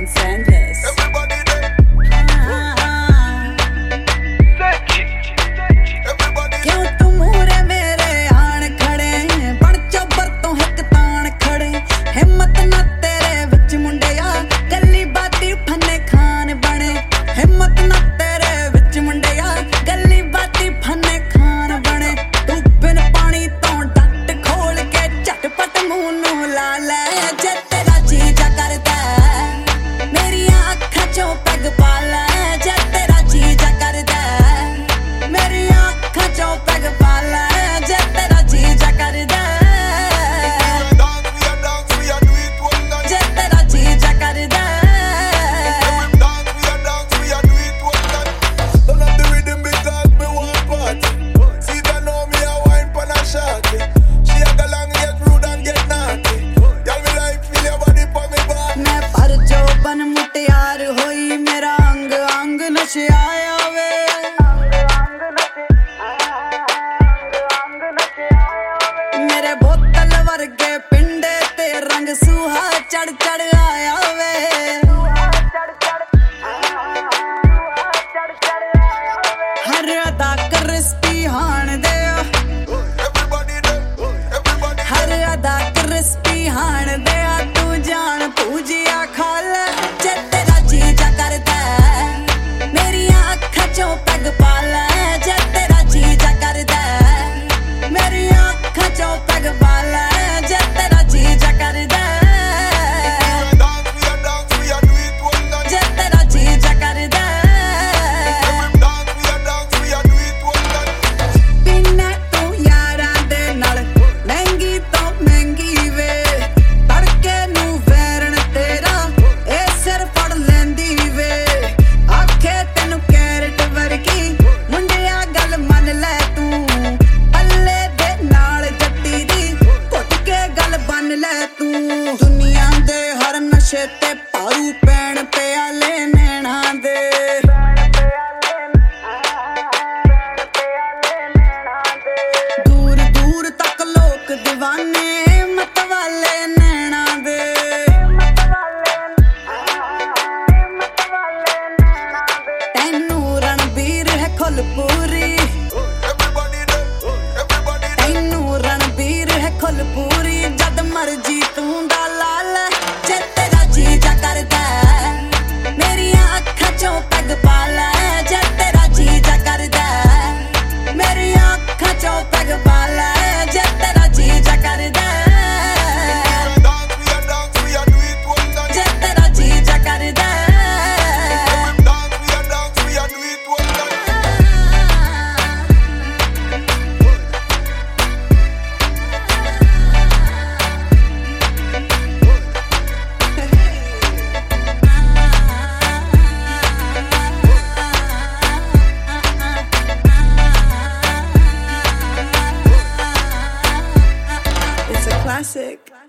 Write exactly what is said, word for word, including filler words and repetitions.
Sanders. Everybody there. Everybody क्यों तू मूरे मेरे आन खड़े बन चोबर तो हिक तान खड़े हिम्मत ना तेरे विच मुंडिया गली बाती फने खान बने हिम्मत ना तेरे विच मुंडिया गली बाती फने खान बने तू बिन पानी तो डट खोल के झटपट मुंह नू ला ले जे तेरा जीजा करदा मेरियां अखां चों पैग पा ले जे तेरा जीजा करदा मेरियां अखां चों पैग पा ले जे तेरा जीजा करदा dance, we a dance, we a do it one night. जे तेरा जीजा करदा Dance, we a dance, we a do it one night. Turn up the rhythm because me want party. See that know me a wine pan a shorty. She a go long, get rude and get naughty. Tell me like feel your body pon me body. मैं पर जो बन मुटियार होई मेरा अंग अंग नशियाया वे मेरे बोतल वर्गे पिंडे ते रंग सूहा चढ़ चढ़ आया वे हर अदा क्रिस्पी हाण दे Everybody there. Everybody हर अदा क्रिस्पी हाण दे तू जान पूजिया खा ले जे तेरा जीजा करदा मेरियां अखां चों पैग पा ले जे तेरा जीजा करदा मेरियां अखां चों पैग पा ले जे तेरा जीजा करदा dance, we a dance, we a do it one night. जे तेरा जीजा करदा Dance, we a dance, we a do it one night. पीना तू यारां दे नाल महंगी तो महंगी वे तड़के नू वैरण तेरा ए सिर फड़ लैंदी वे आखे तैनू कैरेट वर्गी मुंडिया गल मन ले तू पल्ले दे नाल जट्टी दी घुट के गल बन ले तू दुनिया दे हर नशे ते पारू पैण प्याले नैना दे दूर दूर तक लोक दीवाने मत वाले नैना दे तैनू रणबीर है खुलपूरी Everybody there. Everybody there. तैनू रणबीर है खुलपूरी जद मर्जी तू दा लाल जे तेरा जीजा करदा मेरियां अखां चों पैग पा ले जे तेरा जीजा करदा मेरियां अखां चों पैग पा ले जे तेरा जीजा करदा Dance, we a dance, we a do it one night. जे तेरा जीजा करदा Dance, we a dance, we a do it one night. It's a classic.